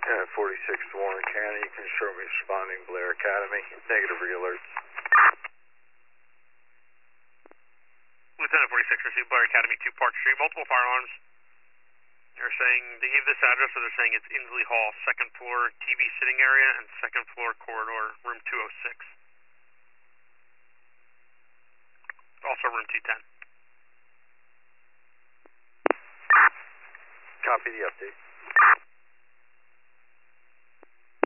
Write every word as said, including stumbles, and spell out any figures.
Uh, forty-six to Warren County, you can show me responding Blair Academy. Negative re-alerts. Lieutenant forty-six, received Blair Academy, two Park Street, multiple firearms. They're saying, they gave this address, so they're saying it's Inslee Hall, second floor T V sitting area, and second floor corridor, room two oh six. Also room two ten. Copy the update.